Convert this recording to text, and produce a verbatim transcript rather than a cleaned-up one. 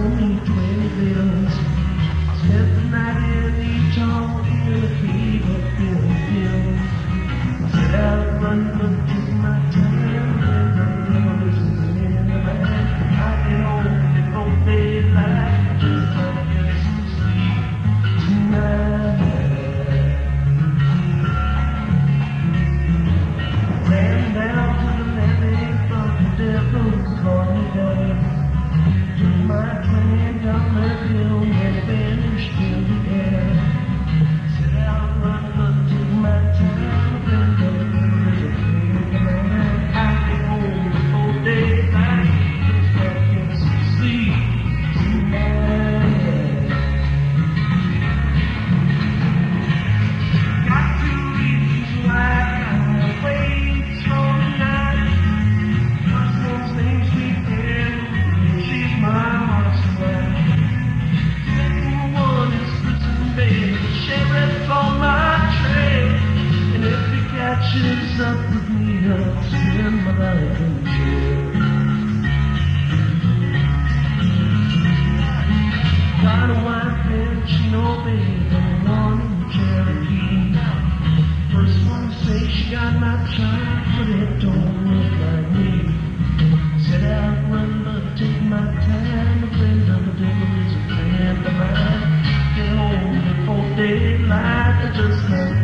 don't need twenty bills. I spent the night in each home in a fever feeling pills. I said I'd run, but took my time, and I never listened in the back. I get home before daylight, just trying to get some sleep tonight. Ran down to the levee from the devil's corner. Took my train down the hill and vanished in the air. Said I'll run, but took my time, and there's a big man. I get home before daylight, just trying to get some sleep tonight. Got to reach you like I wait for the night. My son's name's Sweet Anne, she's my heart's delight. Second one is Kristen Babe, sheriff on my trail. And if he catches up with me, I'll spend my life in jail. Got a wife and she no babe, and one in Cherokee. First one to say she got my child, but it don't look like me. Said I'll run, but take my time. The friend of the devil is a friend of mine. Get home before daylight, I just can't